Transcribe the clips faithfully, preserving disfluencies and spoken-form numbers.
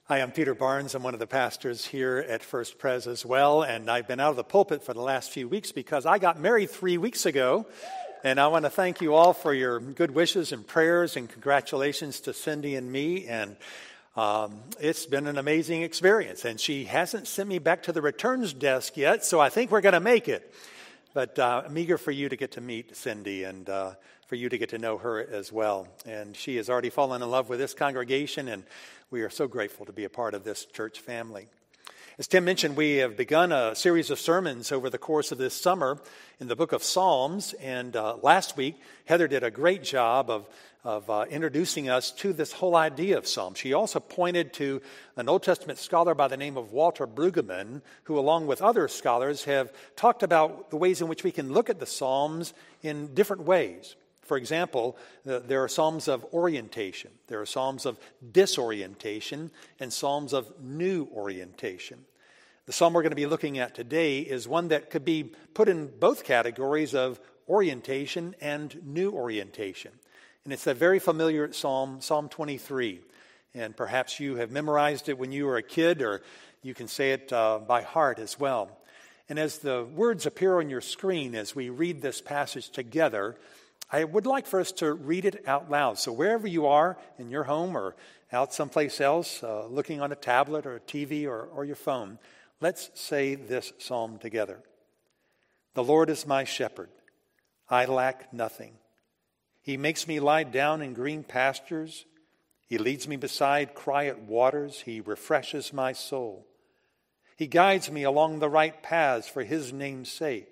Hi, I'm Peter Barnes. I'm one of the pastors here at First Pres as well, and I've been out of the pulpit for the last few weeks because I got married three weeks ago, and I want to thank you all for your good wishes and prayers and congratulations to Cindy and me, and um, it's been an amazing experience, and she hasn't sent me back to the returns desk yet, so I think we're going to make it. But uh, I'm eager for you to get to meet Cindy and uh, for you to get to know her as well. And she has already fallen in love with this congregation, and we are so grateful to be a part of this church family. As Tim mentioned, we have begun a series of sermons over the course of this summer in the book of Psalms. And uh, last week, Heather did a great job of, of uh, introducing us to this whole idea of Psalms. She also pointed to an Old Testament scholar by the name of Walter Brueggemann, who, along with other scholars, have talked about the ways in which we can look at the Psalms in different ways. For example, there are psalms of orientation, there are psalms of disorientation, and psalms of new orientation. The psalm we're going to be looking at today is one that could be put in both categories of orientation and new orientation. And it's a very familiar psalm, Psalm twenty-three. And perhaps you have memorized it when you were a kid, or you can say it uh, by heart as well. And as the words appear on your screen as we read this passage together, I would like for us to read it out loud. So wherever you are, in your home or out someplace else, uh, looking on a tablet or a T V or, or your phone, let's say this psalm together. The Lord is my shepherd. I lack nothing. He makes me lie down in green pastures. He leads me beside quiet waters. He refreshes my soul. He guides me along the right paths for his name's sake.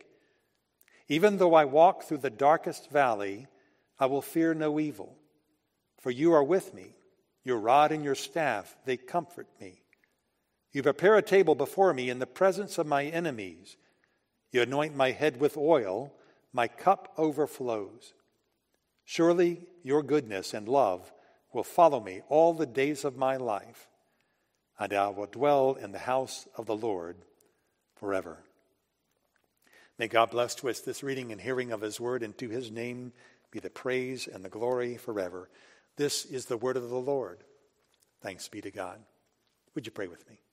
Even though I walk through the darkest valley, I will fear no evil, for you are with me. Your rod and your staff, they comfort me. You prepare a table before me in the presence of my enemies. You anoint my head with oil, my cup overflows. Surely your goodness and love will follow me all the days of my life, and I will dwell in the house of the Lord forever. May God bless to us this reading and hearing of his word, and to his name be the praise and the glory forever. This is the word of the Lord. Thanks be to God. Would you pray with me?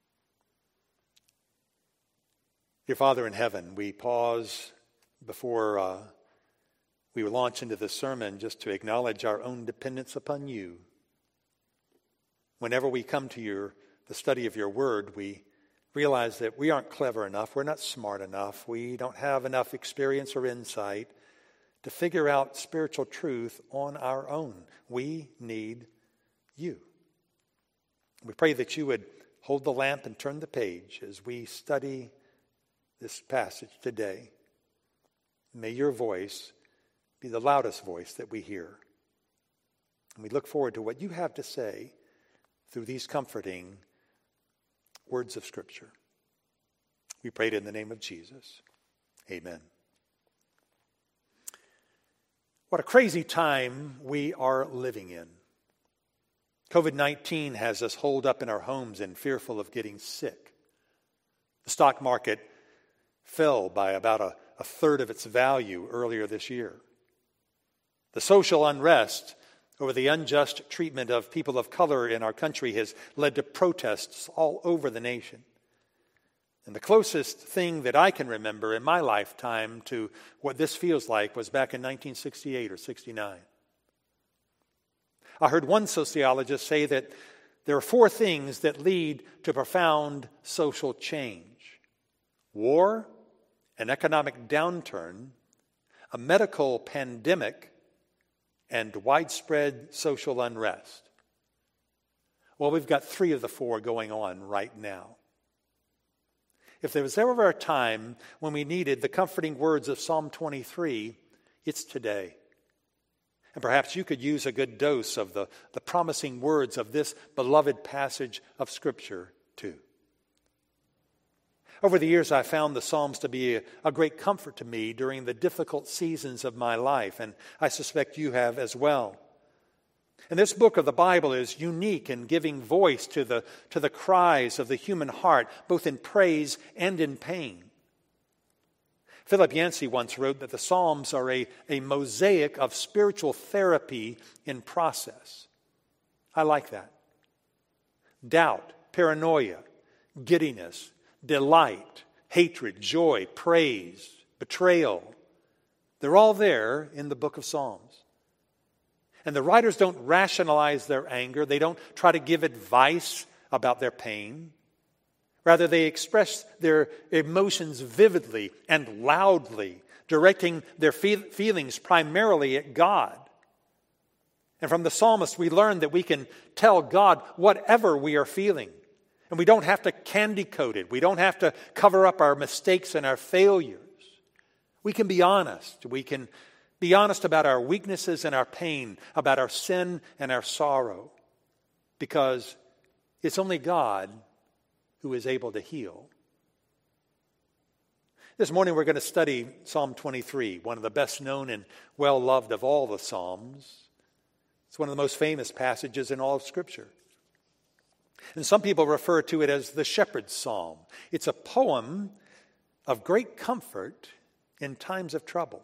Dear Father in heaven, we pause before uh, we launch into the sermon just to acknowledge our own dependence upon you. Whenever we come to your the study of your word, we realize that we aren't clever enough, we're not smart enough, we don't have enough experience or insight to figure out spiritual truth on our own. We need you. We pray that you would hold the lamp and turn the page as we study this passage today. May your voice be the loudest voice that we hear. And we look forward to what you have to say through these comforting words of Scripture. We prayed in the name of Jesus. Amen. What a crazy time we are living in. covid nineteen has us holed up in our homes and fearful of getting sick. The stock market fell by about a, a third of its value earlier this year. The social unrest over the unjust treatment of people of color in our country has led to protests all over the nation. And the closest thing that I can remember in my lifetime to what this feels like was back in nineteen sixty-eight or sixty-nine. I heard one sociologist say that there are four things that lead to profound social change: war, an economic downturn, a medical pandemic, and widespread social unrest. Well, we've got three of the four going on right now. If there was ever a time when we needed the comforting words of Psalm twenty-three, it's today. And perhaps you could use a good dose of the, the promising words of this beloved passage of Scripture too. Over the years, I found the Psalms to be a, a great comfort to me during the difficult seasons of my life, and I suspect you have as well. And this book of the Bible is unique in giving voice to the, to the cries of the human heart, both in praise and in pain. Philip Yancey once wrote that the Psalms are a, a mosaic of spiritual therapy in process. I like that. doubt, paranoia, giddiness, delight, hatred, joy, praise, betrayal. They're all there in the book of Psalms. And the writers don't rationalize their anger. They don't try to give advice about their pain. Rather, they express their emotions vividly and loudly, directing their feel- feelings primarily at God. And from the psalmist, we learn that we can tell God whatever we are feeling. And we don't have to candy coat it. We don't have to cover up our mistakes and our failures. We can be honest. We can be honest about our weaknesses and our pain, about our sin and our sorrow. Because it's only God who is able to heal. This morning we're going to study Psalm twenty-three, one of the best known and well loved of all the Psalms. It's one of the most famous passages in all of Scripture. And some people refer to it as the Shepherd's Psalm. It's a poem of great comfort in times of trouble.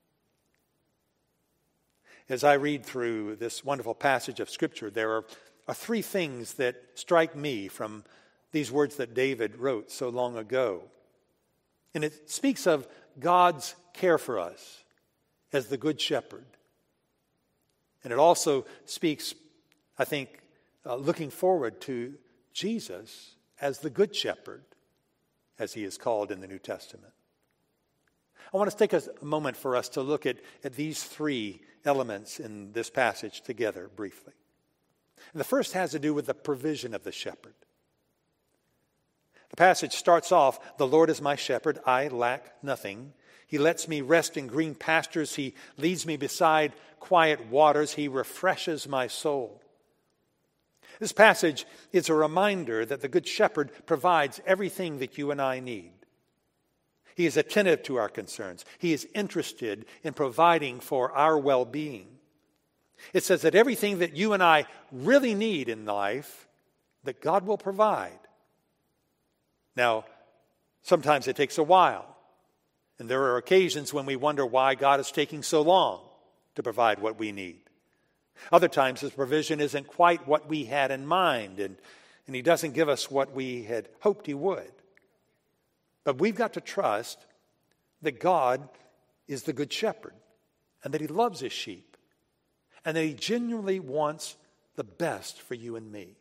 As I read through this wonderful passage of Scripture, there are, are three things that strike me from these words that David wrote so long ago. And it speaks of God's care for us as the Good Shepherd. And it also speaks, I think, uh, looking forward to Jesus as the Good Shepherd, as he is called in the New Testament. I want to take a moment for us to look at, at these three elements in this passage together briefly. And the first has to do with the provision of the shepherd. The passage starts off, "The Lord is my shepherd, I lack nothing. He lets me rest in green pastures. He leads me beside quiet waters. He refreshes my soul." This passage is a reminder that the Good Shepherd provides everything that you and I need. He is attentive to our concerns. He is interested in providing for our well-being. It says that everything that you and I really need in life, that God will provide. Now, sometimes it takes a while. And there are occasions when we wonder why God is taking so long to provide what we need. Other times his provision isn't quite what we had in mind, and, and he doesn't give us what we had hoped he would. But we've got to trust that God is the Good Shepherd, and that he loves his sheep, and that he genuinely wants the best for you and me.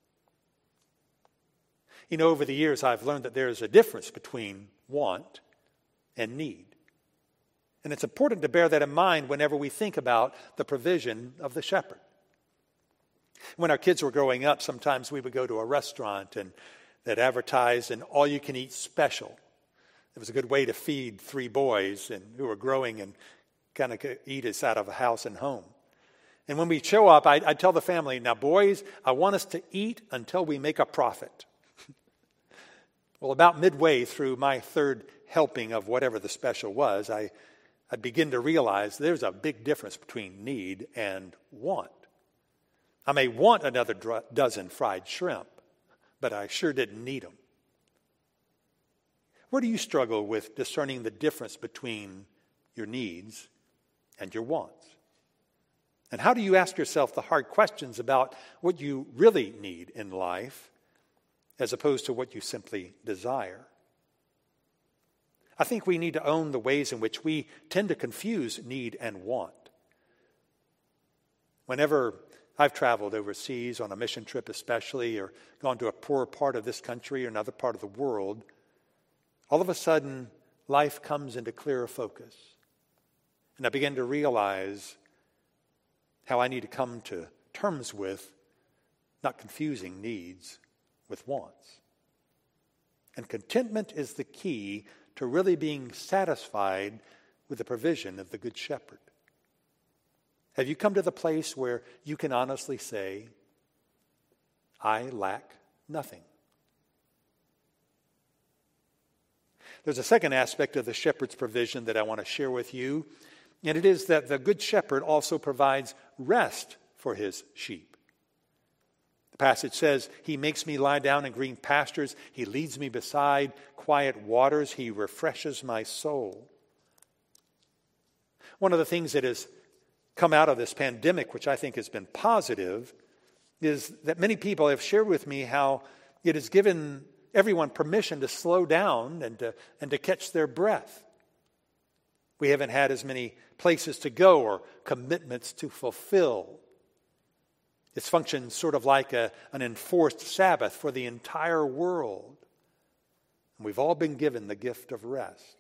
You know, over the years I've learned that there is a difference between want and need. And it's important to bear that in mind whenever we think about the provision of the shepherd. When our kids were growing up, sometimes we would go to a restaurant and that advertised an all-you-can-eat special. It was a good way to feed three boys and who were growing and kind of eat us out of a house and home. And when we show up, I'd, I'd tell the family, "Now, boys, I want us to eat until we make a profit." Well, about midway through my third helping of whatever the special was, I, I begin to realize there's a big difference between need and want. I may want another dro- dozen fried shrimp, but I sure didn't need them. Where do you struggle with discerning the difference between your needs and your wants? And how do you ask yourself the hard questions about what you really need in life as opposed to what you simply desire? I think we need to own the ways in which we tend to confuse need and want. Whenever I've traveled overseas on a mission trip especially, or gone to a poorer part of this country or another part of the world, all of a sudden life comes into clearer focus. And I begin to realize how I need to come to terms with not confusing needs with wants. And contentment is the key to really being satisfied with the provision of the Good Shepherd. Have you come to the place where you can honestly say, "I lack nothing"? There's a second aspect of the shepherd's provision that I want to share with you, and it is that the Good Shepherd also provides rest for his sheep. The passage says, "He makes me lie down in green pastures. He leads me beside quiet waters. He refreshes my soul." One of the things that has come out of this pandemic, which I think has been positive, is that many people have shared with me how it has given everyone permission to slow down and to, and to catch their breath. We haven't had as many places to go or commitments to fulfill. It's functioned sort of like a, an enforced Sabbath for the entire world. And we've all been given the gift of rest.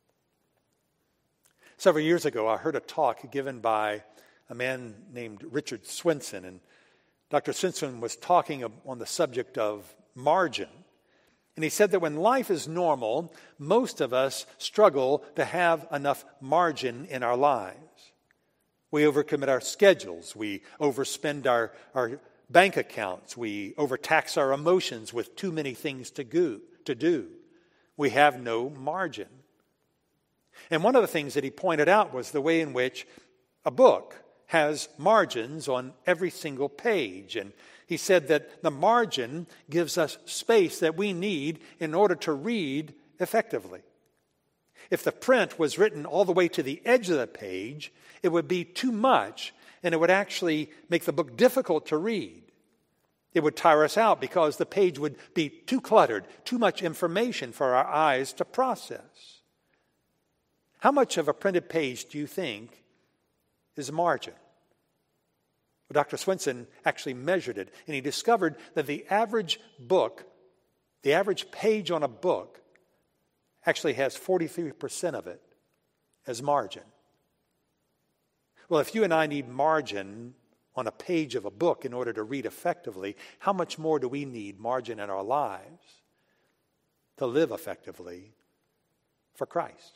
Several years ago, I heard a talk given by a man named Richard Swenson. And Doctor Swenson was talking on the subject of margin. And he said that when life is normal, most of us struggle to have enough margin in our lives. We overcommit our schedules. We overspend our, our bank accounts. We overtax our emotions with too many things to, go, to do. We have no margin. And one of the things that he pointed out was the way in which a book has margins on every single page. And he said that the margin gives us space that we need in order to read effectively. If the print was written all the way to the edge of the page, it would be too much, and it would actually make the book difficult to read. It would tire us out because the page would be too cluttered, too much information for our eyes to process. How much of a printed page do you think is margin? Well, Doctor Swenson actually measured it, and he discovered that the average book, the average page on a book, actually has forty-three percent of it as margin. Well, if you and I need margin on a page of a book in order to read effectively, how much more do we need margin in our lives to live effectively for Christ?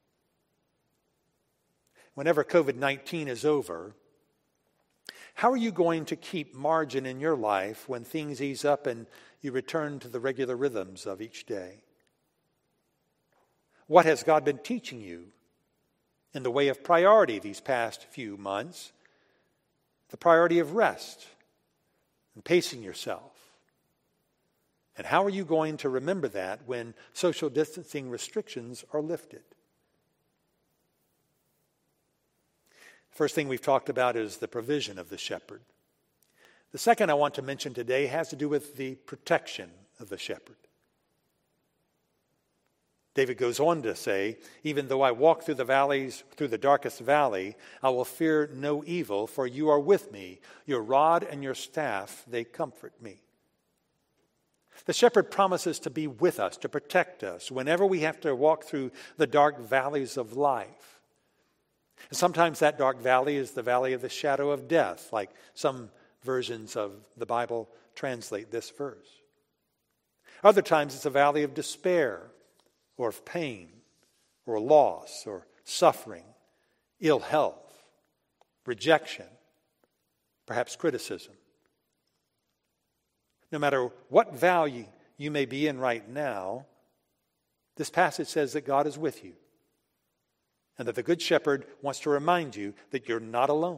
Whenever covid nineteen is over, how are you going to keep margin in your life when things ease up and you return to the regular rhythms of each day? What has God been teaching you in the way of priority these past few months? The priority of rest and pacing yourself. And how are you going to remember that when social distancing restrictions are lifted? First thing we've talked about is the provision of the shepherd. The second I want to mention today has to do with the protection of the shepherd. David goes on to say, even though I walk through the valleys, through the darkest valley, I will fear no evil, for you are with me. Your rod and your staff, they comfort me. The shepherd promises to be with us, to protect us whenever we have to walk through the dark valleys of life. And sometimes that dark valley is the valley of the shadow of death, like some versions of the Bible translate this verse. Other times it's a valley of despair, or of pain, or loss, or suffering, ill health, rejection, perhaps criticism. No matter what valley you may be in right now, this passage says that God is with you, and that the Good Shepherd wants to remind you that you're not alone.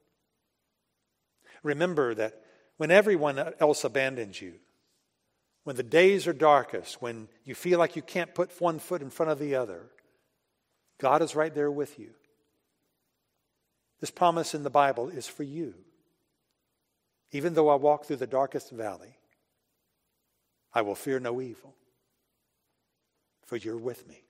Remember that when everyone else abandons you, when the days are darkest, when you feel like you can't put one foot in front of the other, God is right there with you. This promise in the Bible is for you. Even though I walk through the darkest valley, I will fear no evil, for you're with me.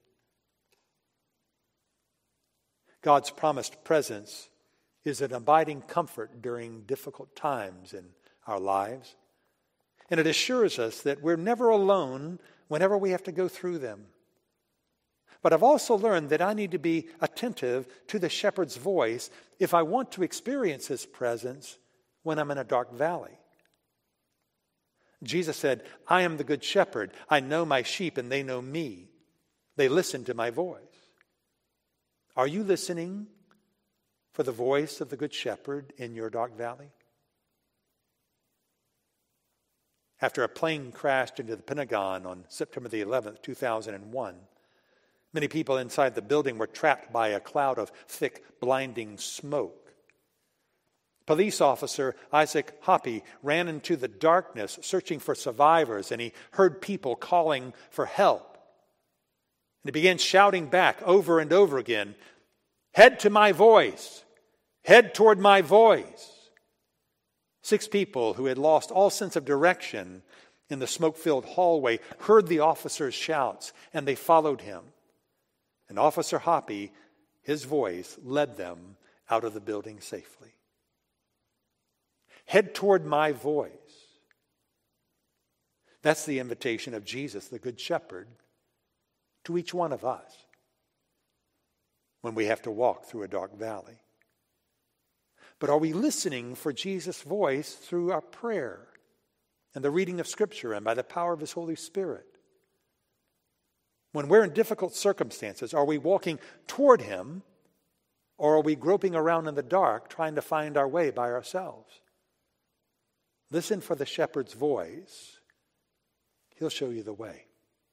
God's promised presence is an abiding comfort during difficult times in our lives. And it assures us that we're never alone whenever we have to go through them. But I've also learned that I need to be attentive to the shepherd's voice if I want to experience his presence when I'm in a dark valley. Jesus said, I am the good shepherd. I know my sheep and they know me. They listen to my voice. Are you listening for the voice of the good shepherd in your dark valley? After a plane crashed into the Pentagon on September the eleventh, two thousand one, many people inside the building were trapped by a cloud of thick, blinding smoke. Police officer Isaac Hoppe ran into the darkness searching for survivors, and he heard people calling for help. And he began shouting back over and over again, "Head to my voice! Head toward my voice!" Six people who had lost all sense of direction in the smoke-filled hallway heard the officer's shouts, and they followed him. And Officer Hoppy, his voice, led them out of the building safely. Head toward my voice. That's the invitation of Jesus, the Good Shepherd, to each one of us when we have to walk through a dark valley. But are we listening for Jesus' voice through our prayer and the reading of Scripture and by the power of His Holy Spirit? When we're in difficult circumstances, are we walking toward Him, or are we groping around in the dark trying to find our way by ourselves? Listen for the shepherd's voice. He'll show you the way.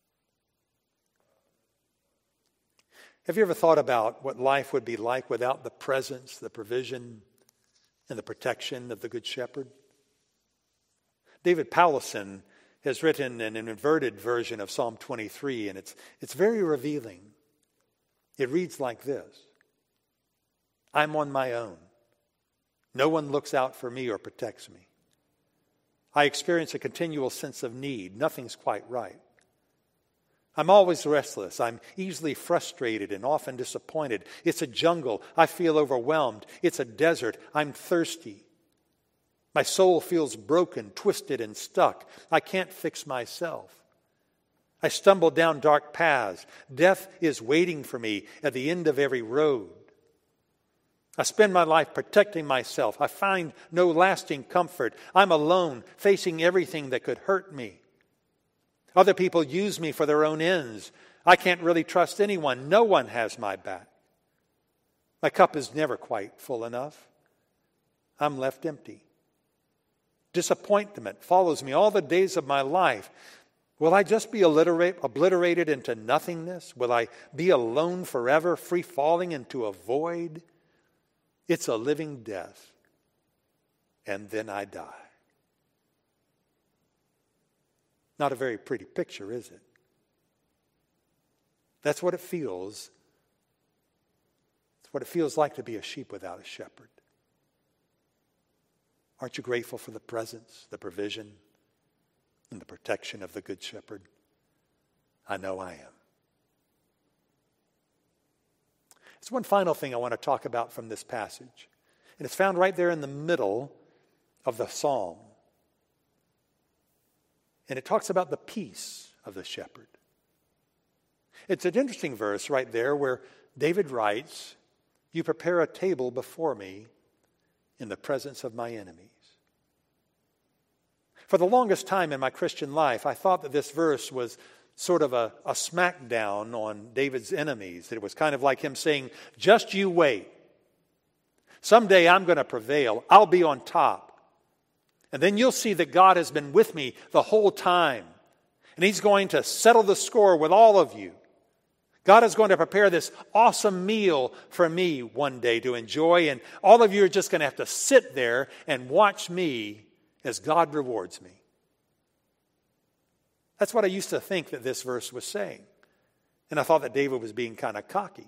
Have you ever thought about what life would be like without the presence, the provision, and the protection of the Good Shepherd? David Powlison has written an inverted version of Psalm twenty-three, and it's, it's very revealing. It reads like this: I'm on my own. No one looks out for me or protects me. I experience a continual sense of need. Nothing's quite right. I'm always restless. I'm easily frustrated and often disappointed. It's a jungle. I feel overwhelmed. It's a desert. I'm thirsty. My soul feels broken, twisted, and stuck. I can't fix myself. I stumble down dark paths. Death is waiting for me at the end of every road. I spend my life protecting myself. I find no lasting comfort. I'm alone, facing everything that could hurt me. Other people use me for their own ends. I can't really trust anyone. No one has my back. My cup is never quite full enough. I'm left empty. Disappointment follows me all the days of my life. Will I just be obliterated into nothingness? Will I be alone forever, free falling into a void? It's a living death. And then I die. Not a very pretty picture, is it? That's what it feels. It's what it feels like to be a sheep without a shepherd. Aren't you grateful for the presence, the provision, and the protection of the Good Shepherd? I know I am. There's one final thing I want to talk about from this passage. And it's found right there in the middle of the psalm. And it talks about the peace of the shepherd. It's an interesting verse right there where David writes, "You prepare a table before me in the presence of my enemies." For the longest time in my Christian life, I thought that this verse was sort of a, a smackdown on David's enemies. That it was kind of like him saying, just you wait. Someday I'm going to prevail. I'll be on top. And then you'll see that God has been with me the whole time. And He's going to settle the score with all of you. God is going to prepare this awesome meal for me one day to enjoy. And all of you are just going to have to sit there and watch me as God rewards me. That's what I used to think that this verse was saying. And I thought that David was being kind of cocky.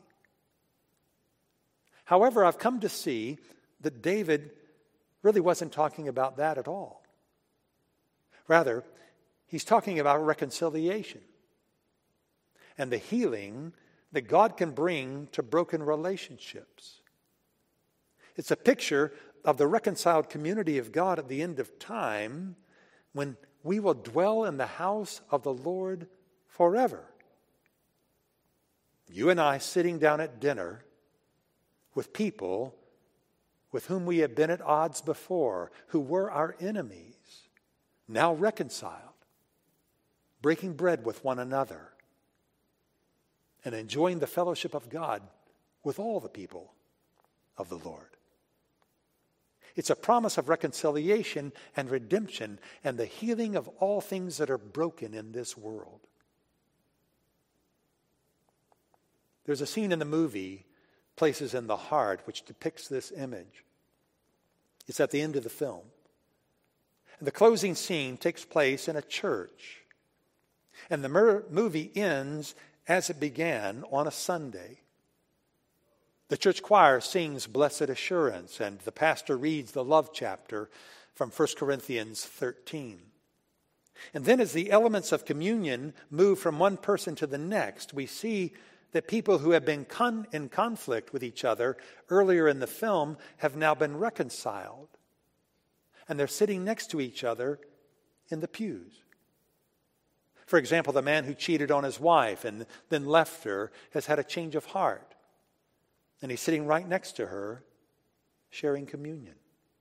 However, I've come to see that David really wasn't talking about that at all. Rather, he's talking about reconciliation and the healing that God can bring to broken relationships. It's a picture of the reconciled community of God at the end of time, when we will dwell in the house of the Lord forever. You and I sitting down at dinner with people with whom we have been at odds before, who were our enemies, now reconciled, breaking bread with one another, and enjoying the fellowship of God with all the people of the Lord. It's a promise of reconciliation and redemption and the healing of all things that are broken in this world. There's a scene in the movie, Places in the Heart, which depicts this image. It's at the end of the film. And the closing scene takes place in a church. And the mer- movie ends as it began, on a Sunday. The church choir sings Blessed Assurance, and the pastor reads the love chapter from First Corinthians thirteen. And then as the elements of communion move from one person to the next, we see that people who have been con- in conflict with each other earlier in the film have now been reconciled. And they're sitting next to each other in the pews. For example, the man who cheated on his wife and then left her has had a change of heart. And he's sitting right next to her, sharing communion.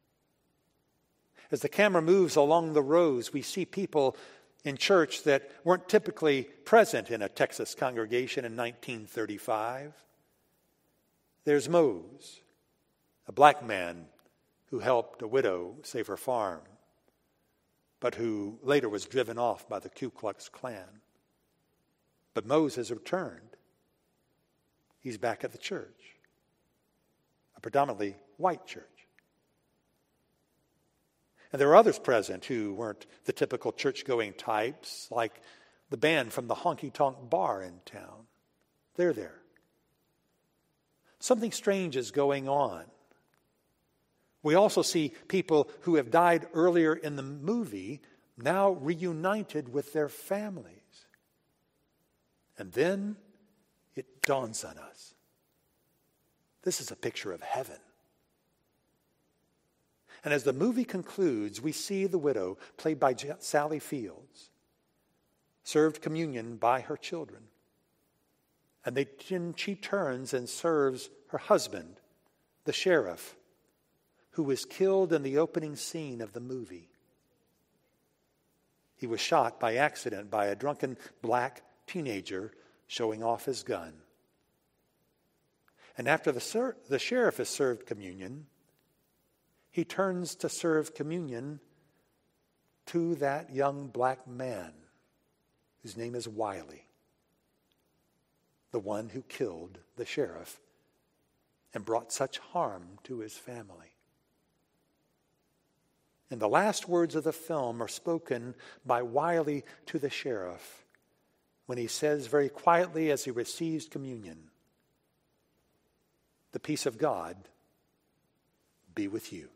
As the camera moves along the rows, we see people in church that weren't typically present in a Texas congregation in nineteen thirty-five. There's Mose, a black man who helped a widow save her farm, but who later was driven off by the Ku Klux Klan. But Mose has returned. He's back at the church, a predominantly white church. And there are others present who weren't the typical church-going types, like the band from the honky-tonk bar in town. They're there. Something strange is going on. We also see people who have died earlier in the movie now reunited with their families. And then it dawns on us. This is a picture of heaven. And as the movie concludes, we see the widow, played by Sally Fields, served communion by her children. And then she turns and serves her husband, the sheriff, who was killed in the opening scene of the movie. He was shot by accident by a drunken black teenager showing off his gun. And after the, ser- the sheriff has served communion, he turns to serve communion to that young black man whose name is Wiley, the one who killed the sheriff and brought such harm to his family. And the last words of the film are spoken by Wiley to the sheriff when he says very quietly as he receives communion, "The peace of God be with you."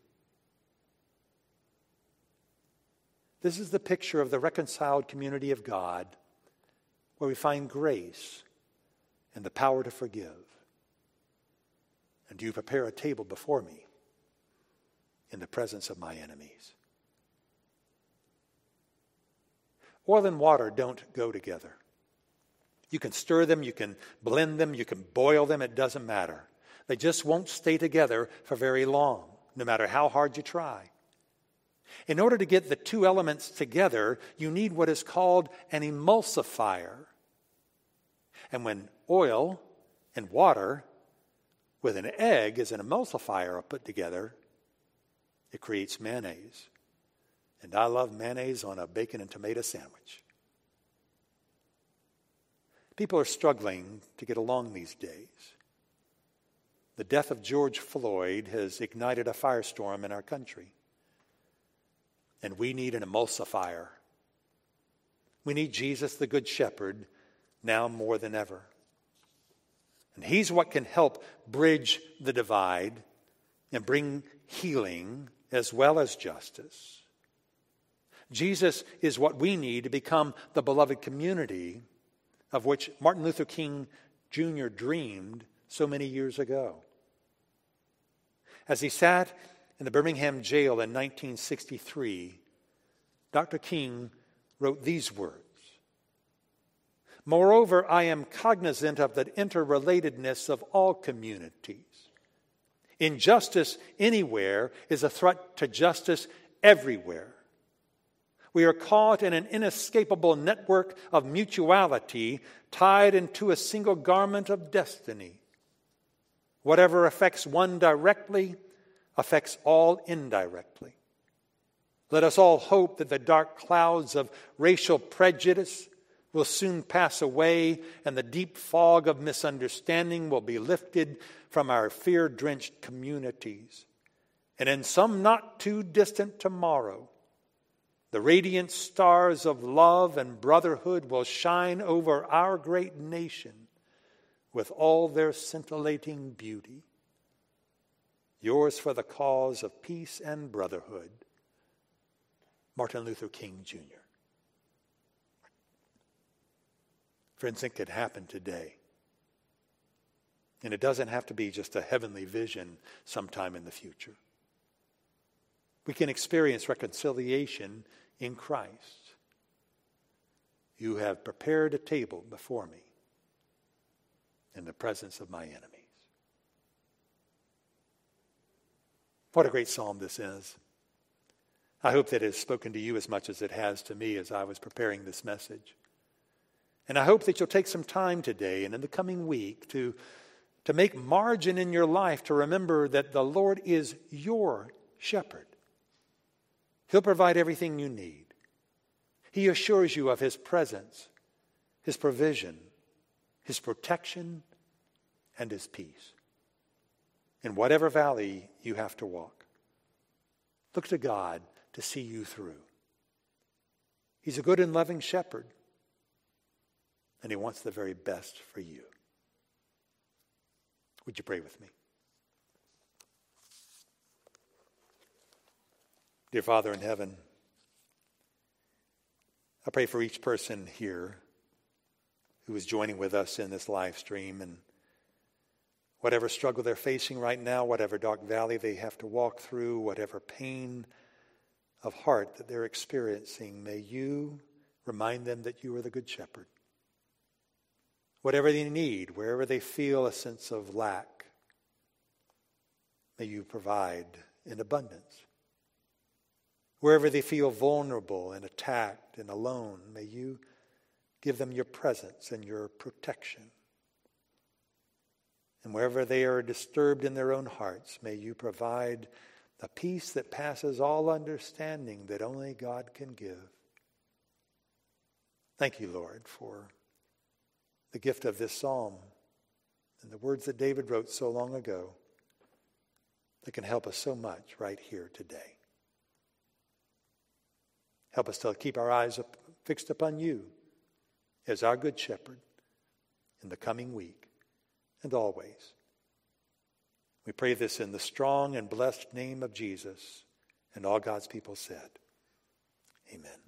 This is the picture of the reconciled community of God, where we find grace and the power to forgive. And you prepare a table before me in the presence of my enemies. Oil and water don't go together. You can stir them, you can blend them, you can boil them, it doesn't matter. They just won't stay together for very long, no matter how hard you try. In order to get the two elements together, you need what is called an emulsifier. And when oil and water with an egg as an emulsifier are put together, it creates mayonnaise. And I love mayonnaise on a bacon and tomato sandwich. People are struggling to get along these days. The death of George Floyd has ignited a firestorm in our country. And we need an emulsifier. We need Jesus, the Good Shepherd, now more than ever. And he's what can help bridge the divide and bring healing as well as justice. Jesus is what we need to become the beloved community of which Martin Luther King Junior dreamed so many years ago. As he sat in the Birmingham jail in nineteen sixty-three, Doctor King wrote these words: "Moreover, I am cognizant of the interrelatedness of all communities. Injustice anywhere is a threat to justice everywhere. We are caught in an inescapable network of mutuality, tied into a single garment of destiny. Whatever affects one directly affects all indirectly. Let us all hope that the dark clouds of racial prejudice will soon pass away and the deep fog of misunderstanding will be lifted from our fear-drenched communities. And in some not too distant tomorrow, the radiant stars of love and brotherhood will shine over our great nation with all their scintillating beauty. Yours for the cause of peace and brotherhood, Martin Luther King Junior Friends, it could happen today. And it doesn't have to be just a heavenly vision sometime in the future. We can experience reconciliation in Christ. You have prepared a table before me in the presence of my enemies. What a great psalm this is. I hope that it has spoken to you as much as it has to me as I was preparing this message. And I hope that you'll take some time today and in the coming week to, to make margin in your life to remember that the Lord is your shepherd. He'll provide everything you need. He assures you of His presence, His provision, His protection, and His peace. In whatever valley you have to walk, look to God to see you through. He's a good and loving shepherd, and He wants the very best for you. Would you pray with me? Dear Father in heaven, I pray for each person here who is joining with us in this live stream, and whatever struggle they're facing right now, whatever dark valley they have to walk through, whatever pain of heart that they're experiencing, may you remind them that you are the Good Shepherd. Whatever they need, wherever they feel a sense of lack, may you provide in abundance. Wherever they feel vulnerable and attacked and alone, may you give them your presence and your protection. And wherever they are disturbed in their own hearts, may you provide a peace that passes all understanding that only God can give. Thank you, Lord, for the gift of this psalm and the words that David wrote so long ago that can help us so much right here today. Help us to keep our eyes up, fixed upon you as our Good Shepherd in the coming week and always. We pray this in the strong and blessed name of Jesus, and all God's people said, amen.